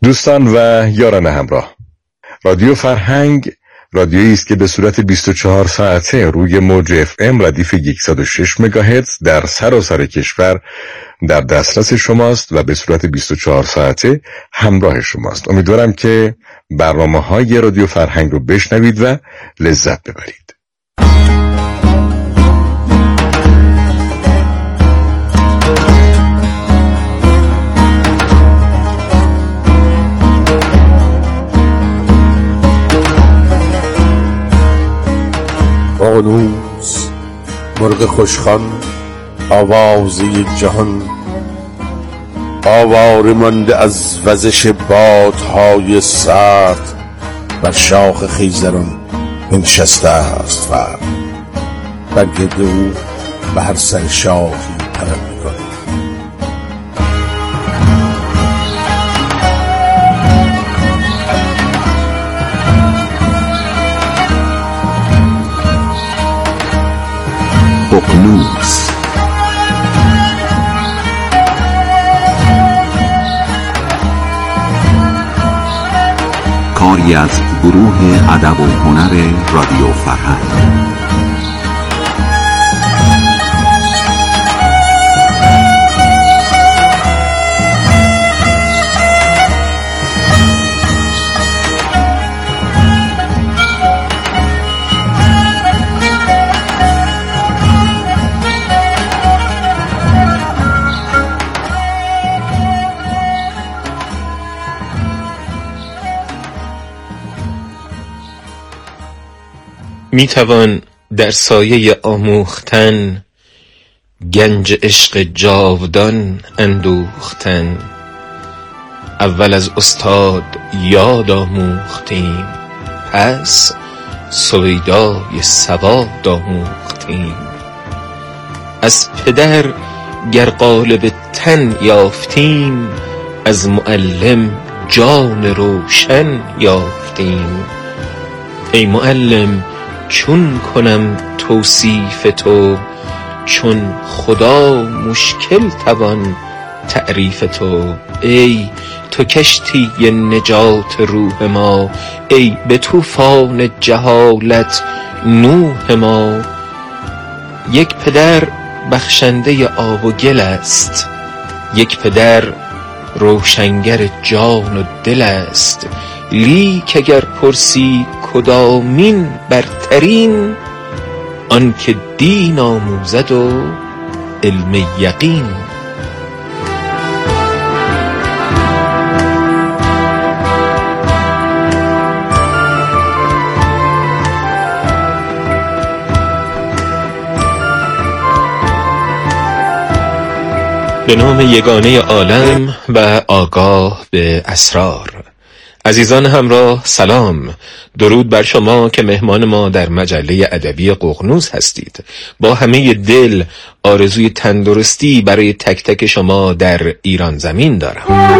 دوستان و یاران همراه، رادیو فرهنگ رادیویی است که به صورت 24 ساعته روی موج FM ردیف 106 مگاهرتز در سراسر کشور در دسترس شماست و به صورت 24 ساعته همراه شماست. امیدوارم که برنامه‌های رادیو فرهنگ رو بشنوید و لذت ببرید. ققنوس مرغ خوشخوان، آوازه جهان، آواره مانده از وزش بادهای سرد، بر شاخ خیزران بنشسته است فرد، بر گرد او به هر سر شاخی طلب می‌کند. ققنوس کاری از گروه ادب و هنر رادیو فرهنگ. می توان در سایه آموختن گنج عشق جاودان اندوختن. اول از استاد یاد آموختیم، پس سویدای سواد آموختیم. از پدر گر قالب تن یافتیم، از معلم جان روشن یافتیم. ای معلم چون کنم توصیف تو، چون خدا مشکل توان تعریف تو. ای تو کشتی نجات روح ما، ای به طوفان جهالت نوح ما. یک پدر بخشنده آب و گل است، یک پدر روشنگر جان و دل است. لیک اگر پرسی کدامین برترین، آن که دین آموزد و علم یقین. به نام یگانه عالم و آگاه به اسرار. عزیزان همراه، سلام، درود بر شما که مهمان ما در مجله ادبی ققنوس هستید. با همه دل آرزوی تندرستی برای تک تک شما در ایران زمین دارم.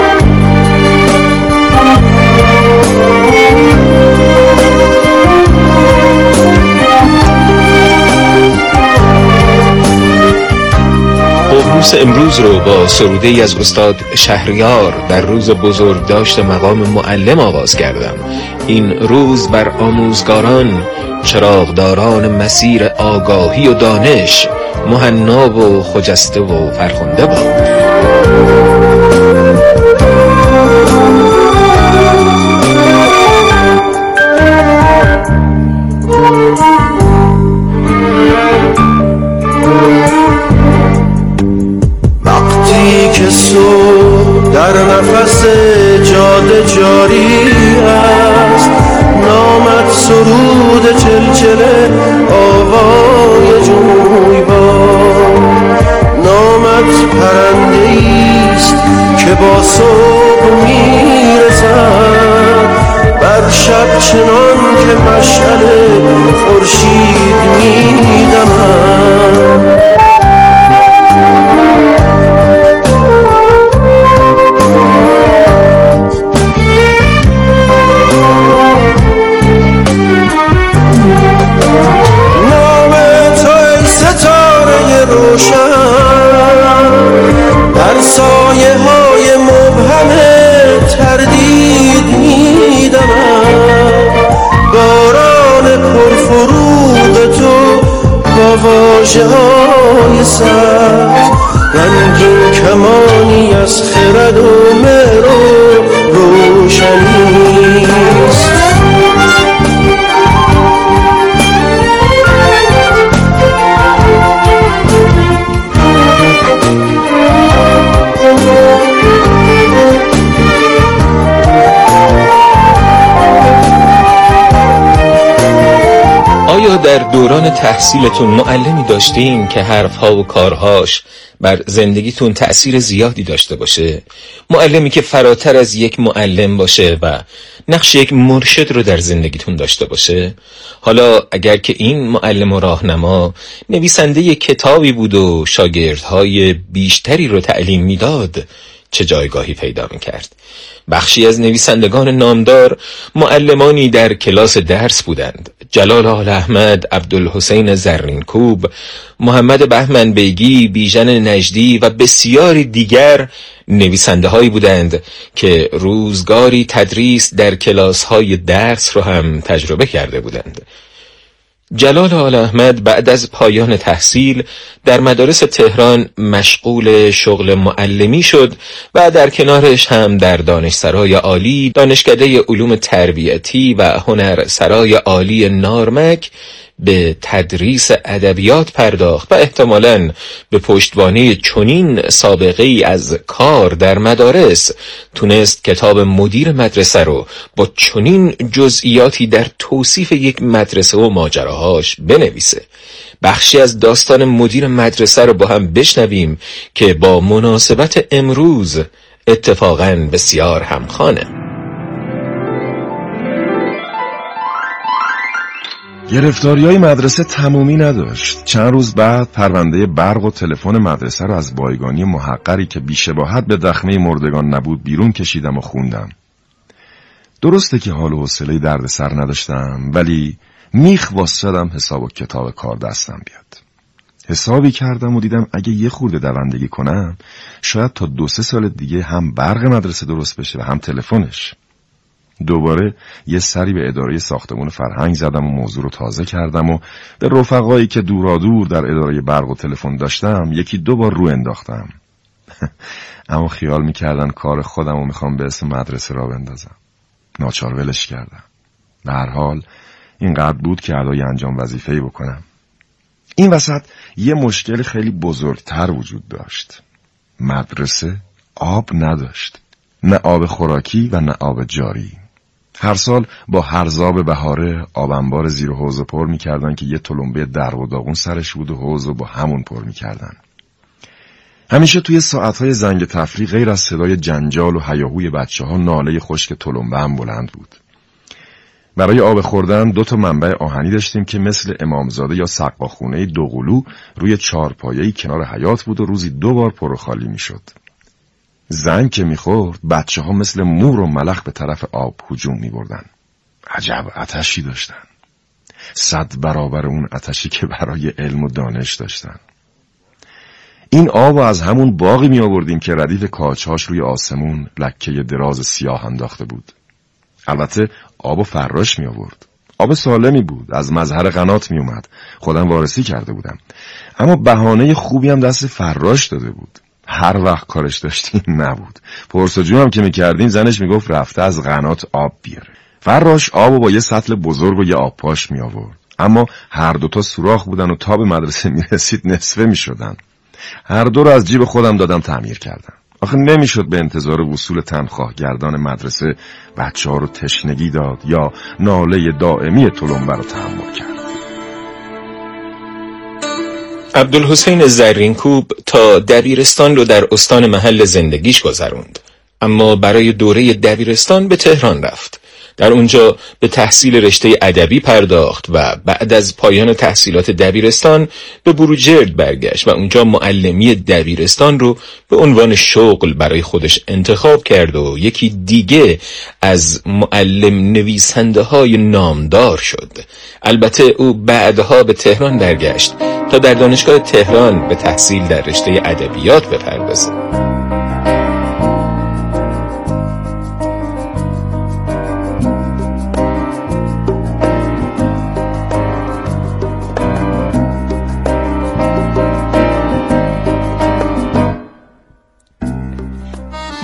ققنوس امروز رو با سروده‌ای از استاد شهریار در روز بزرگداشت مقام معلم آغاز کردم. این روز بر آموزگاران، چراغداران مسیر آگاهی و دانش مهنا و خجسته و فرخنده باد. که صبح در نفس جاده جاری است، نامت سرود چلچله آوای جویبار. نامت پرنده‌ایست که با صبح میرسد، بر شب چنان که مشعل خورشید میدمد. در سایه های مبهم از خرد و مهر و روشنیست. آیا در دوران تحصیلتون معلمی داشتین که حرفها و کارهاش بر زندگیتون تأثیر زیادی داشته باشه؟ معلمی که فراتر از یک معلم باشه و نقش یک مرشد رو در زندگیتون داشته باشه؟ حالا اگر که این معلم و راهنما نویسنده کتابی بود و شاگردهای بیشتری رو تعلیم میداد، چه جایگاهی پیدا میکرد؟ بخشی از نویسندگان نامدار معلمانی در کلاس درس بودند. جلال آل احمد، عبدالحسین زرینکوب، محمد بهمن بیگی، بیژن نجدی و بسیاری دیگر نویسنده هایی بودند که روزگاری تدریس در کلاس های درس رو هم تجربه کرده بودند. جلال آل احمد بعد از پایان تحصیل در مدارس تهران مشغول شغل معلمی شد و در کنارش هم در دانشسرای عالی، دانشکده علوم تربیتی و هنرسرای عالی نارمک به تدریس ادبیات پرداخت و احتمالاً به پشتوانه چنین سابقه ای از کار در مدارس تونست کتاب مدیر مدرسه رو با چنین جزئیاتی در توصیف یک مدرسه و ماجراهاش بنویسه. بخشی از داستان مدیر مدرسه رو با هم بشنویم که با مناسبت امروز اتفاقاً بسیار همخوانه. گرفتاریای مدرسه تمومی نداشت. چند روز بعد پرونده برق و تلفن مدرسه رو از بایگانی محقری که بی‌شباهت به دخمه مردگان نبود بیرون کشیدم و خوندم. درسته که حال و حوصله دردسر نداشتم، ولی میخ واسدم حساب و کتاب کار دستم بیاد. حسابی کردم و دیدم اگه یه خورده دوندگی کنم شاید تا 2-3 سال دیگه هم برق مدرسه درست بشه و هم تلفنش. دوباره یه سری به اداره ساختمان فرهنگ زدم و موضوع رو تازه کردم و به رفقایی که دورادور در اداره برق و تلفن داشتم 1-2 بار رو انداختم. اما خیال میکردن کار خودم رو میخوام به اسم مدرسه را بندازم. ناچار ولش کردم. به هر حال اینقدر بود که ادای انجام وظیفه‌ای بکنم. این وسط یه مشکل خیلی بزرگتر وجود داشت. مدرسه آب نداشت. نه آب خوراکی و نه آب جاری. هر سال با هرزاب بهاره آب انبار زیر حوض پر می‌کردن که یه تلمبه درو و داغون سرش بود و حوض رو با همون پر می‌کردن. همیشه توی ساعت‌های زنگ تفریح غیر از صدای جنجال و هیاهوی بچه‌ها ناله خشک تلمبه هم بلند بود. برای آب خوردن 2 منبع آهنی داشتیم که مثل امامزاده یا سقاخونه دوقلو روی 4 پایه‌ای کنار حیاط بود و روزی 2 بار پر و خالی می‌شد. زنگ که میخورد بچه ها مثل مور و ملخ به طرف آب هجوم میبردن. عجب آتشی داشتن. 100 برابر اون آتشی که برای علم و دانش داشتن. این آب از همون باقی می آوردیم که ردیف کاجهاش روی آسمون لکه دراز سیاه انداخته بود. البته آب و فراش می آورد. آب سالمی بود، از مظهر قنات می اومد. خودم وارسی کرده بودم. اما بهانه خوبی هم دست فراش داده بود. هر وقت کارش داشتیم نبود. پرسجو هم که میکردیم زنش میگفت رفته از قنات آب بیاره. فراش آبو با یه سطل بزرگ و یه آب پاش می آورد. اما هر دوتا سوراخ بودن و تا به مدرسه میرسید نصفه میشدن. هر دو رو از جیب خودم دادم تعمیر کردم. آخه نمیشد به انتظار وصول تنخواه گردان مدرسه بچه ها رو تشنگی داد یا ناله دائمی تلمبه رو تحمل کرد. عبدالحسین زرینکوب تا دبیرستان رو در استان محل زندگیش گذروند، اما برای دوره دبیرستان به تهران رفت. در اونجا به تحصیل رشته ادبی پرداخت و بعد از پایان تحصیلات دبیرستان به بروجرد برگشت و اونجا معلمی دبیرستان رو به عنوان شغل برای خودش انتخاب کرد و یکی دیگه از معلم نویسنده های نامدار شد. البته او بعدها به تهران برگشت تا در دانشگاه تهران به تحصیل در رشته ادبیات بپردازه.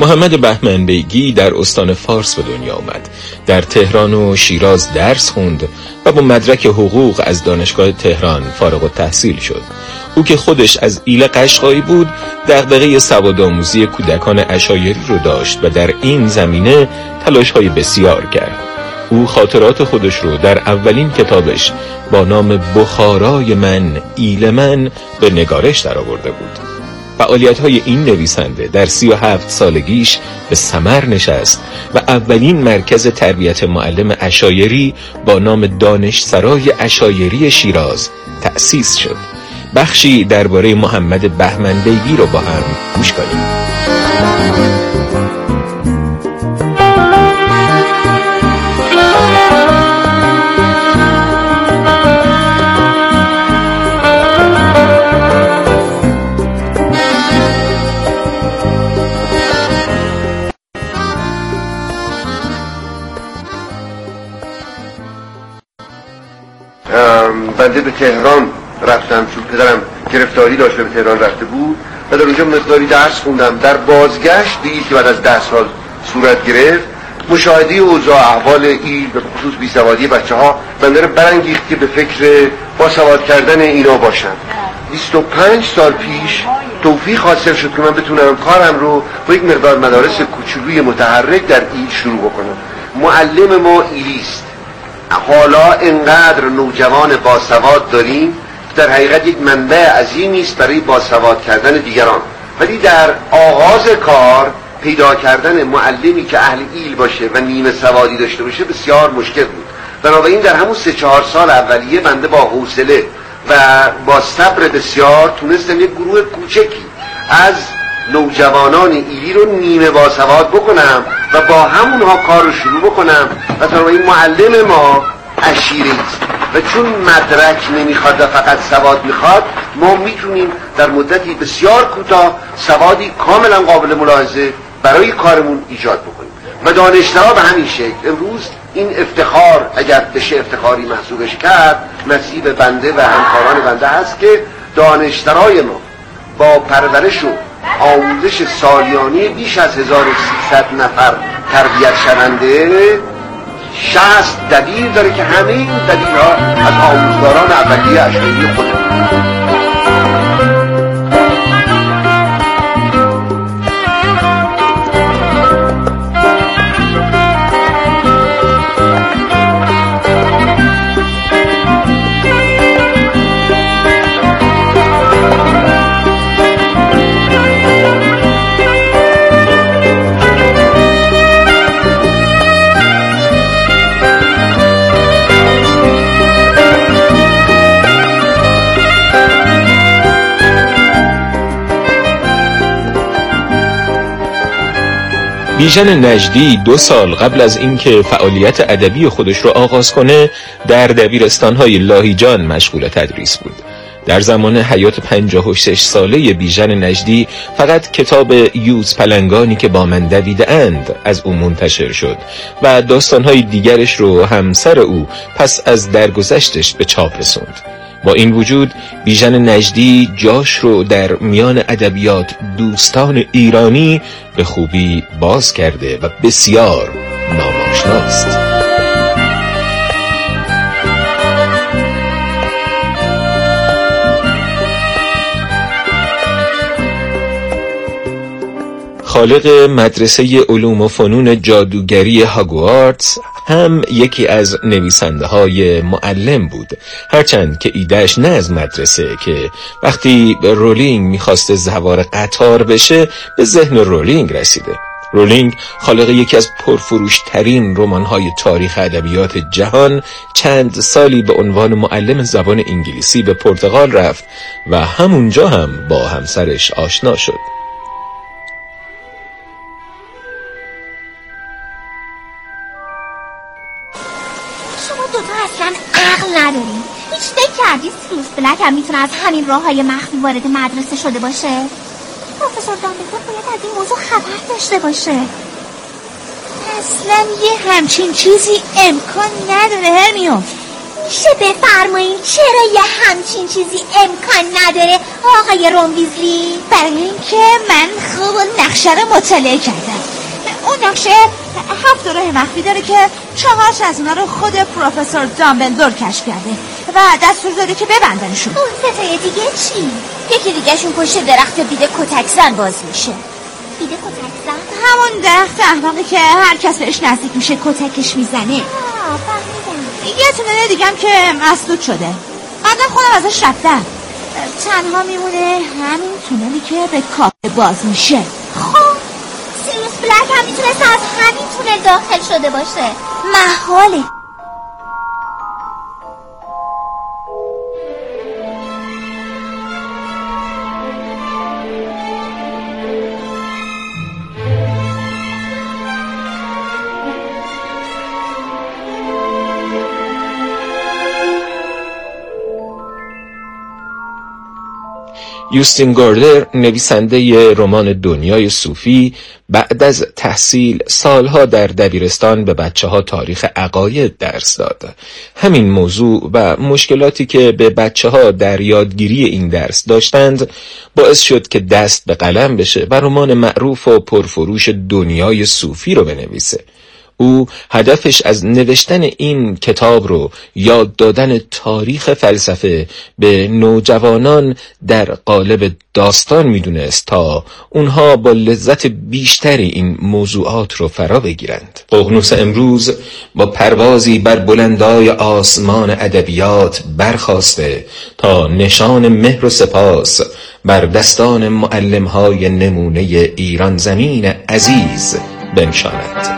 محمد بهمن بیگی در استان فارس به دنیا آمد. در تهران و شیراز درس خوند و با مدرک حقوق از دانشگاه تهران فارغ التحصیل شد. او که خودش از ایل قشقایی بود، دغدغه سوادآموزی کودکان عشایری رو داشت و در این زمینه تلاش‌های بسیار کرد. او خاطرات خودش رو در اولین کتابش با نام بخارای من ایل من به نگارش درآورده بود. فعالیت‌های این نویسنده در 37 سالگیش به ثمر نشست و اولین مرکز تربیت معلم عشایری با نام دانشسرای عشایری شیراز تأسیس شد. بخشی درباره محمد بهمن بیگی رو با هم گوش کنیم. بنده به تهران رفتم چون پدرم گرفتاری داشته به تهران رفته بود و در اونجا مقداری درس خوندم. در بازگشت دیدید که بعد از 10 سال صورت گرفت، مشاهده اوضاع احوال ایل به خصوص بیسوادی بچه‌ها بنده رو برانگیخت که به فکر باسواد کردن اینا باشم. 25 سال پیش توفیق حاصل شد که من بتونم کارم رو با یک مقدار مدارس کوچولوی متحرک در ایل شروع بکنم. معلم ما ایلیست. حالا انقدر نوجوان باسواد داریم در حقیقت یک منبع عظیمی است برای باسواد کردن دیگران، ولی در آغاز کار پیدا کردن معلمی که اهل ایل باشه و نیمه سوادی داشته باشه بسیار مشکل بود. بنابراین در همون 3-4 سال اولیه بنده با حوصله و با صبر بسیار تونستم یک گروه کوچکی از نوجوانان ایلی رو نیمه باسواد بکنم و با همونها کار رو شروع بکنم و تا این معلم ما عشیری است و چون مدرک نمیخواد و فقط سواد میخواد، ما میتونیم در مدتی بسیار کوتاه سوادی کاملا قابل ملاحظه برای کارمون ایجاد بکنیم و دانشترا به همین شکل. امروز این افتخار اگر بشه افتخاری محسوبش کرد نصیب بنده و همکاران بنده هست که دانشترای ما با پرورش و آموزش سالیانه بیش از 1300 نفر تربیت شونده 60 دبیر داره که همه این دبیرها از آموزگاران اولیه عشایری خودمون. بیژن نجدی 2 سال قبل از اینکه فعالیت ادبی خودش رو آغاز کنه در دبیرستان‌های لاهیجان مشغول تدریس بود. در زمان حیات 56 ساله بیژن نجدی فقط کتاب یوز پلنگانی که با من دویده‌اند از او منتشر شد و داستان‌های دیگرش رو همسر او پس از درگذشتش به چاپ رسوند. با این وجود بیژن نجدی جاش رو در میان ادبیات دوستان ایرانی به خوبی باز کرده و بسیار ناماشناست. خالق مدرسه علوم و فنون جادوگری هاگوارتس هم یکی از نویسنده های معلم بود، هرچند که ایدهش نه از مدرسه که وقتی رولینگ میخواسته سوار قطار بشه به ذهن رولینگ رسیده. رولینگ خالق یکی از پرفروشترین رمان‌های تاریخ ادبیات جهان چند سالی به عنوان معلم زبان انگلیسی به پرتغال رفت و همونجا هم با همسرش آشنا شد. نداریم. هیچ فکر کردی سیروس بلک هم میتونه از همین راههای مخفی وارد مدرسه شده باشه؟ پروفسور دامبلدور باید از این موضوع خبر داشته باشه. اصلا یه همچین چیزی امکان نداره هرمیون. میشه بفرمایین چرا یه همچین چیزی امکان نداره آقای رون ویزلی؟ برای اینکه من خوب نقش بیشتر مطالعه کردم. اون نقشه 7 راه مخفی داره که 4 از اونا رو خود پروفسور دامبلدور کشف کرده و دستور داده که ببندنشون. اون ستای دیگه چی؟ یکی دیگهشون پشت درخت بیده کتک زن باز میشه. بیده کتک زن؟ همون درخت احمقی که هر کس بهش نزدیک میشه کتکش میزنه. فهمیدم. یه تونل دیگه هم که مسدود شده. قبلا خودم ازش رفتم. تنها میمونه همین تونلی که به کافه باز میشه. خب سیریوس بلک هم میتونست از همین تونل داخل شده باشه. محاله. یوستین گاردر، نویسنده رمان دنیای صوفی، بعد از تحصیل سالها در دبیرستان به بچه‌ها تاریخ عقاید درس داد. همین موضوع و مشکلاتی که به بچه‌ها در یادگیری این درس داشتند باعث شد که دست به قلم بشه و رمان معروف و پرفروش دنیای صوفی رو بنویسه. او هدفش از نوشتن این کتاب رو یاد دادن تاریخ فلسفه به نوجوانان در قالب داستان میدونست تا اونها با لذت بیشتری این موضوعات رو فرا بگیرند. ققنوس امروز با پروازی بر بلندای آسمان ادبیات برخاسته تا نشان مهر و سپاس بر دستان معلم‌های نمونه ایران زمین عزیز بنشاند.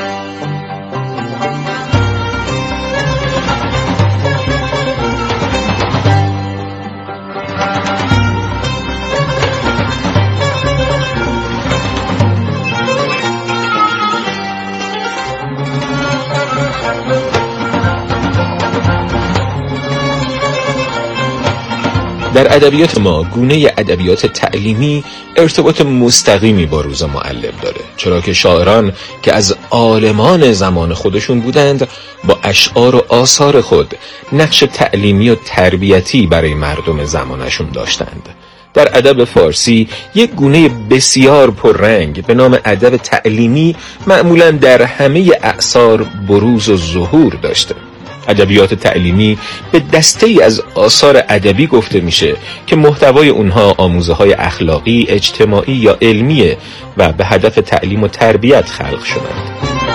در ادبیات ما گونه ادبیات تعلیمی ارتباط مستقیمی با روز معلم داره، چرا که شاعران که از عالمان زمان خودشون بودند با اشعار و آثار خود نقش تعلیمی و تربیتی برای مردم زمانشون داشتند. در ادب فارسی یک گونه بسیار پررنگ به نام ادب تعلیمی معمولاً در همه اعصار بروز و ظهور داشته. ادبیات تعلیمی به دسته‌ای از آثار ادبی گفته میشه که محتوای اونها آموزه‌های اخلاقی، اجتماعی یا علمیه و به هدف تعلیم و تربیت خلق شدند.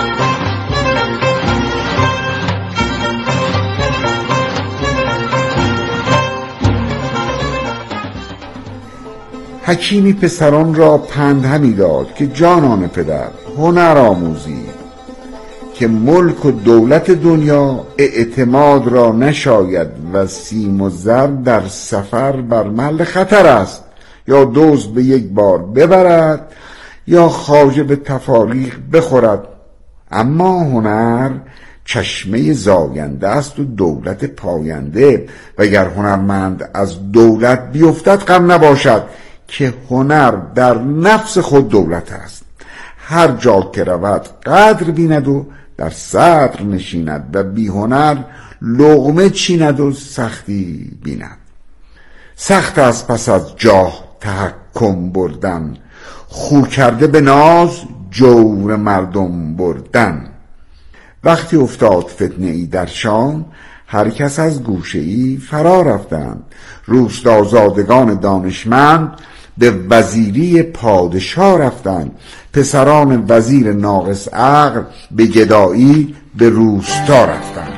حکیمی پسران را پند همی داد که جانان پدر هنر آموزید، که ملک و دولت دنیا اعتماد را نشاید و سیم و زر در سفر بر محل خطر است، یا دزد به یک بار ببرد یا خواجه به تفاریق بخورد. اما هنر چشمه زاینده است و دولت پاینده، و اگر هنرمند از دولت بیفتد غم نباشد که هنر در نفس خود دولت است. هر جا که رود قدر بیند و در صدر نشیند، و بی هنر لقمه چیند و سختی بیند. سخت است پس از جاه تحکم بردن، خو کرده به ناز جور مردم بردن. وقتی افتاد فتنه ای در شام، هر کس از گوشه ای فرا رفتند. روستازادگان دانشمند به وزیری پادشاه رفتند. پسران وزیر ناقص عقل به گدایی به روستا رفتند.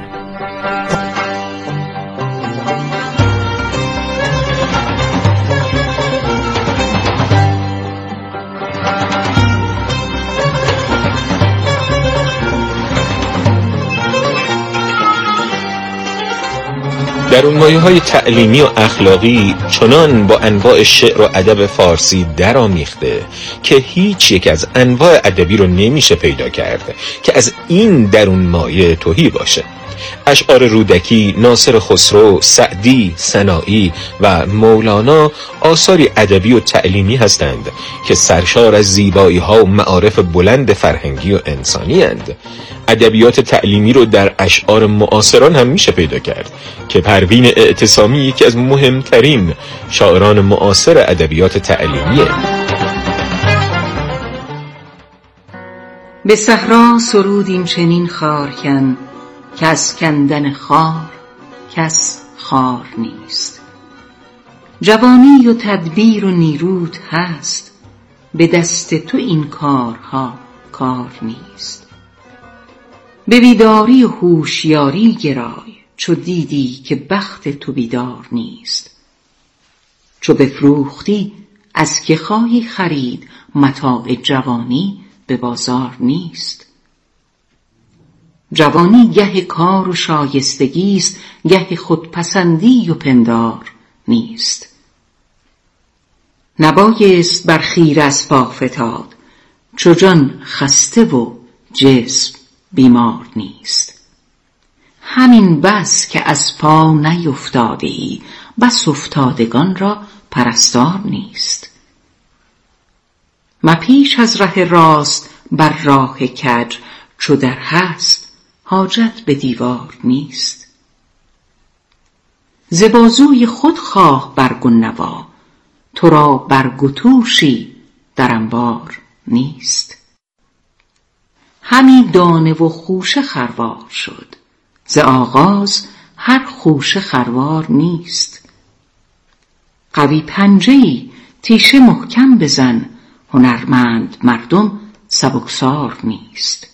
در اون مایه‌های تعلیمی و اخلاقی چنان با انواع شعر و ادب فارسی درآمیخته که هیچ یک از انواع ادبی رو نمیشه پیدا کرد که از این درون مایه تهی باشه. اشعار رودکی، ناصر خسرو، سعدی، سنایی و مولانا آثاری ادبی و تعلیمی هستند که سرشار از زیبایی‌ها و معارف بلند فرهنگی و انسانی هستند. ادبیات تعلیمی رو در اشعار معاصران هم میشه پیدا کرد که پروین اعتصامی یکی از مهمترین شاعران معاصر ادبیات تعلیمیه. به صحرا سرودیم چنین خارکن که از کندن خار کس خار نیست. جوانی و تدبیر و نیروت هست، به دست تو این کارها کار نیست. به بیداری و هوشیاری گرای، چو دیدی که بخت تو بیدار نیست. چو بفروختی از که خواهی خرید، متاع جوانی به بازار نیست. جوانی گه کار و شایستگی است، گه خودپسندی و پندار نیست. نبایست بر خیر از پا فتاد، چو جان خسته و جسم بیمار نیست. همین بس که از پا نیفتاده ای، بس افتادگان را پرستار نیست. مپیش از ره راست بر راه کج، چو در هست حاجت به دیوار نیست. ز بازوی خود خواه برگ و نوا، تو را برگ و توشی در انبار نیست. همی دانه و خوشه خروار شد، ز آغاز هر خوشه خروار نیست. قوی پنجه‌ای تیشه محکم بزن، هنرمند مردم سبکسار نیست.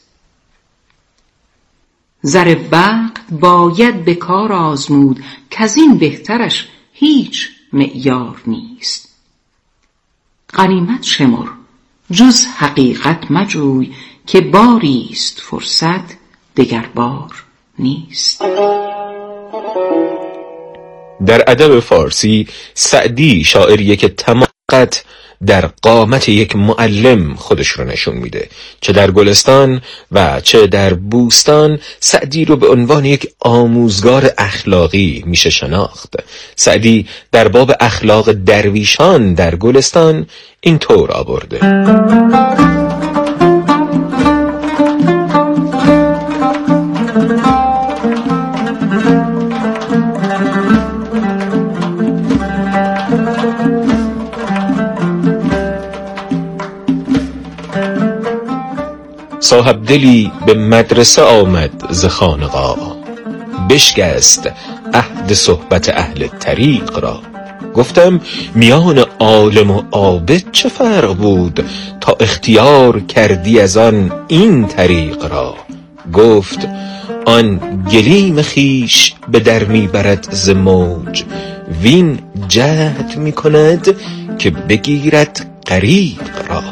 زر وقت باید به کار آزمود، کز این بهترش هیچ معیار نیست. غنیمت شمر جز حقیقت مجوی، که باریست فرصت دگر بار نیست. در ادب فارسی سعدی شاعریه که تماقت در قامت یک معلم خودش رو نشون میده. چه در گلستان و چه در بوستان سعدی رو به عنوان یک آموزگار اخلاقی میشه شناخت. سعدی در باب اخلاق درویشان در گلستان این طور آورده: صاحب دلی به مدرسه آمد ز خانقاه، بشکست عهد صحبت اهل طریق را. گفتم میان عالم و عابد چه فرق بود، تا اختیار کردی از آن این طریق را. گفت آن گلیم خیش به در میبرد ز موج، وین جهد میکند که بگیرد غریق را.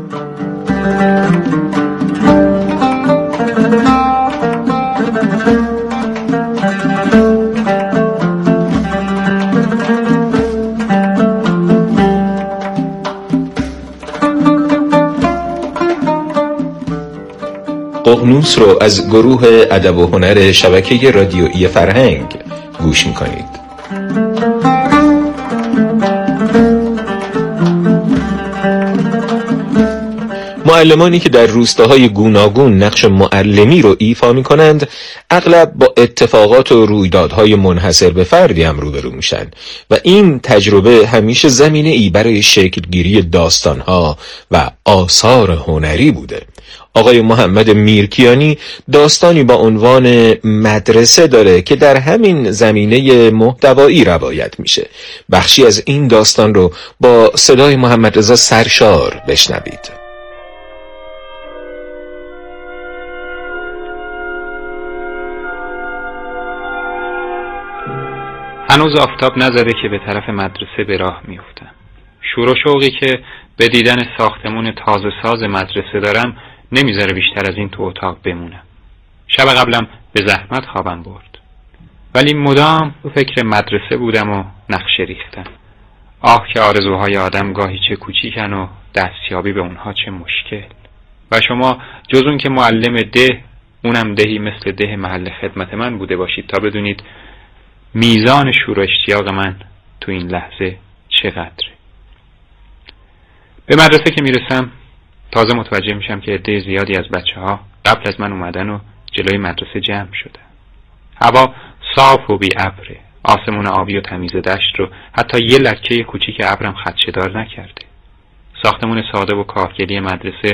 ققنوس رو از گروه ادب و هنر شبکه رادیویی فرهنگ گوش میکنید. معلمانی که در روستاهای گوناگون نقش معلمی رو ایفا میکنند اغلب با اتفاقات و رویدادهای منحصر به فردی هم روبرو میشن و این تجربه همیشه زمینه‌ای برای شکلگیری داستانها و آثار هنری بوده. آقای محمد میرکیانی داستانی با عنوان مدرسه داره که در همین زمینه محتوایی روایت میشه. بخشی از این داستان رو با صدای محمد رضا سرشار بشنوید. هنوز آفتاب نزده که به طرف مدرسه به راه میافتم. شور و شوقی که به دیدن ساختمون تازه ساز مدرسه دارم نمیذاره بیشتر از این تو اتاق بمونم. شب قبلم به زحمت خوابم برد، ولی مدام تو فکر مدرسه بودم و نقشه ریختم. آه که آرزوهای آدم گاهی چه کوچیکن و دستیابی به اونها چه مشکل. و شما جز اون که معلم ده، اونم دهی مثل ده محل خدمت من بوده باشید تا بدونید میزان شور و اشتیاق من تو این لحظه چقدره. به مدرسه که میرسم تازه متوجه میشم که عده زیادی از بچه‌ها قبل از من اومدن و جلوی مدرسه جمع شدن. هوا صاف و بی ابره، آسمون آبی و تمیز دشت رو حتی یه لکه کوچیک ابرم خدشه‌دار نکرده. ساختمون ساده و کاهگلی مدرسه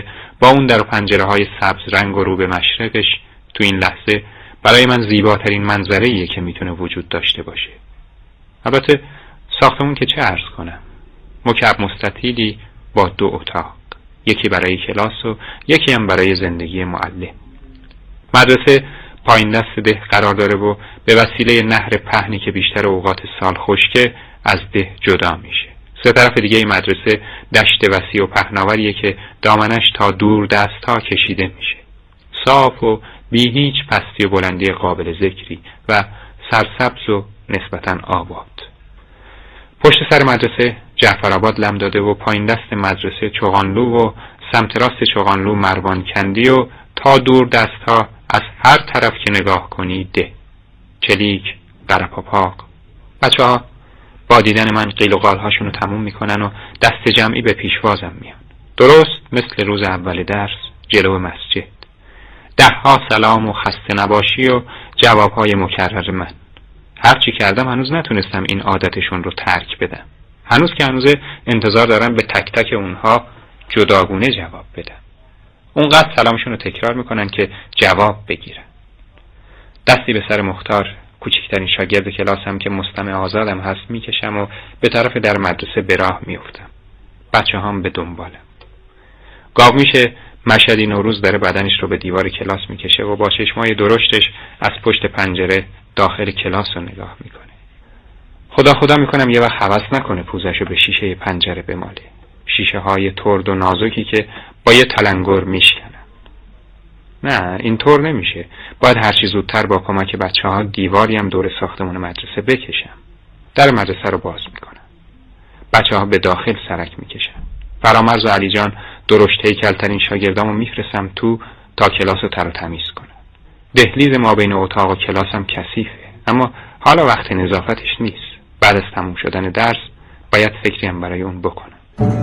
با اون در پنجره های سبز رنگ و رو به مشرقش تو این لحظه برای من زیباترین منظره‌ایه که میتونه وجود داشته باشه. البته ساختمون که چه عرض کنم، مکعب مستطیلی با 2 اتاق، یکی برای کلاس و یکی هم برای زندگی معلم. مدرسه پایین دست ده قرار داره و به وسیله نهر پهنی که بیشتر اوقات سال خشکه از ده جدا میشه. 3 طرف دیگه مدرسه دشت وسیع و پهناوریه که دامنش تا دور دست‌ها کشیده میشه، صاف و بی هیچ پستی و بلندی قابل ذکری و سرسبز و نسبتاً آباد. پشت سر مدرسه جعفرآباد لم داده و پایین دست مدرسه چوغانلو و سمت راست چوغانلو مروان کندی و تا دور دست‌ها از هر طرف که نگاه کنی ده، چلیک، قرپاپاق. بچه‌ها با دیدن من قیل و قال‌هاشون رو تموم میکنن و دست جمعی به پیشوازم میان، درست مثل روز اول درس جلو مسجد. 10 سلام و خسته نباشی و جوابهای مکرر من. هرچی کردم هنوز نتونستم این عادتشون رو ترک بدم. هنوز که هنوز انتظار دارم به تک تک اونها جداگونه جواب بدم. اونقدر سلامشون رو تکرار میکنن که جواب بگیرن. دستی به سر مختار، کوچکترین شاگرد کلاسم که مستمع آزادم هست، میکشم و به طرف در مدرسه به راه میافتم. بچه هم به دنبالم. گاو میشه مشهدی نوروز داره بدنش رو به دیوار کلاس میکشه و با چشمای درشتش از پشت پنجره داخل کلاس رو نگاه میکنه. خدا میکنم یه وقت هوس نکنه پوزش رو به شیشه پنجره بماله. شیشه های ترد و نازکی که با یه تلنگر میشکنن. نه، اینطور نمیشه. باید هرچی زودتر با کمک بچه ها دیواری هم دور ساختمان مدرسه بکشم. در مدرسه رو باز میکنم. بچه ها به داخل سرک میکشن. فرامرز و علی جان درشت هیکل‌ترین شاگردامو میفرستم تو تا کلاس رو تر و تمیز کنن. دهلیز ما بین اتاق و کلاس هم کثیفه، اما حالا وقت نظافتش نیست. بعد از تموم شدن درس باید فکری هم برای اون بکنم.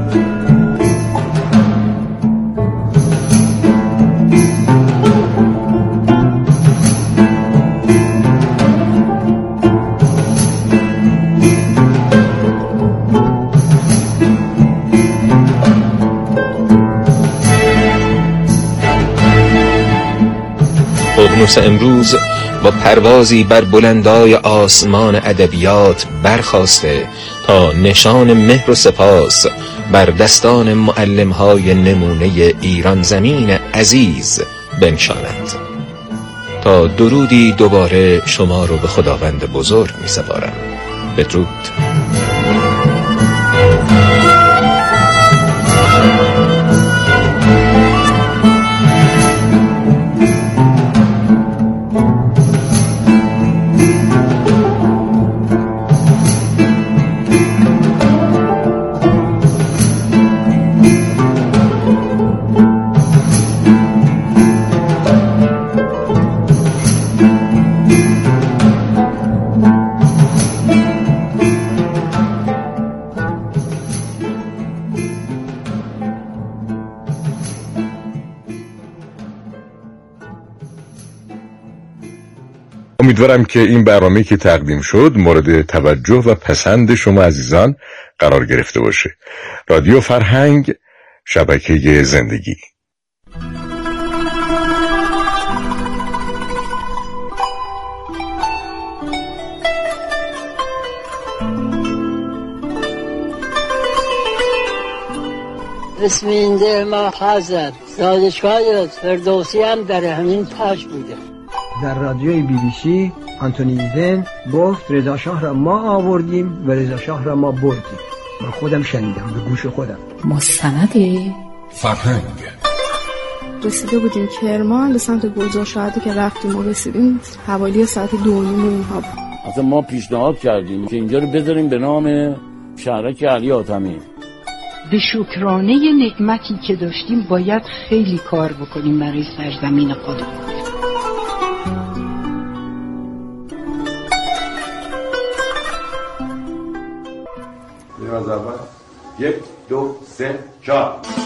ققنوس امروز با پروازی بر بلندای آسمان ادبیات برخاسته تا نشان مهر و سپاس بر دستان معلم‌های نمونه ایران زمین عزیز بنشاند. تا درودی دوباره شما رو به خداوند بزرگ می‌سپارم. بدرود. امیدوارم که این برنامه که تقدیم شد مورد توجه و پسند شما عزیزان قرار گرفته باشه. رادیو فرهنگ، شبکه زندگی. اسم این ده محفظت زادشگاهی فردوسی هم در همین پاش بوده. در رادیوی BBC آنتونی ایدن گفت رضا شاه را ما آوردیم و رضا شاه را ما بردیم. من خودم شنیدم به گوش خودم. مستند فرهنگ. رسیده بودیم کرمان به سمت گلزار شهادی که رفتیم و رسیدیم حوالی ساعت 2:30 اینها بود. اصلا ما پیشنهاد کردیم که اینجا رو بذاریم به نام شهرک علی حاتمی. به شکرانه نعمتی که داشتیم باید خیلی کار بکنیم برای سرزمین خودمون. از اول 1 2 3 4